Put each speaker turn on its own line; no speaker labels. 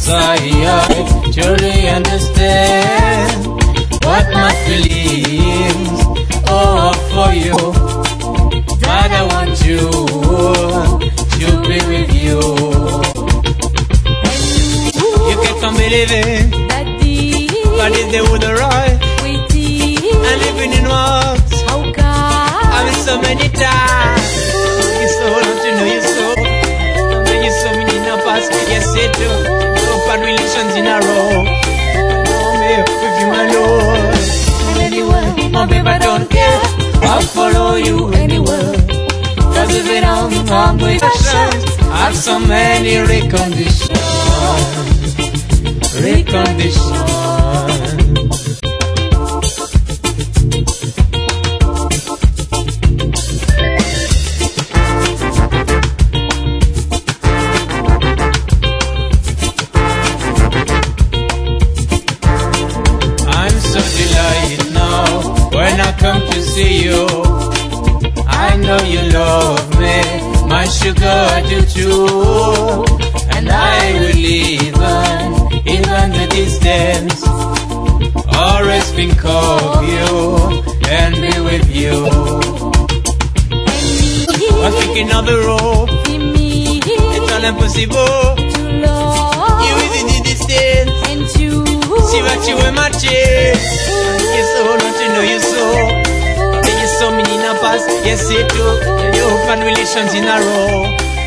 I truly understand what my feelings are for you. God, I want you to be with you. You can come believing God is there with the right and living in walks. I've been so many times. You so want to know you so. When you so many in the past, yes it do. Open relations in a row. Oh me with you my Lord. And anywhere, my baby I don't care. I'll follow you anywhere. Cause if it I'm with passions, I have so many reconditions. When I come to see you, I know you love me, my sugar I do too. And I will even the distance, always think of you and be with you. I'm thinking of the road, it's all impossible. You is in the distance, see what you in my chest. Yes, so don't you know you so. You saw me in a past, yes it do. You open relations in a row.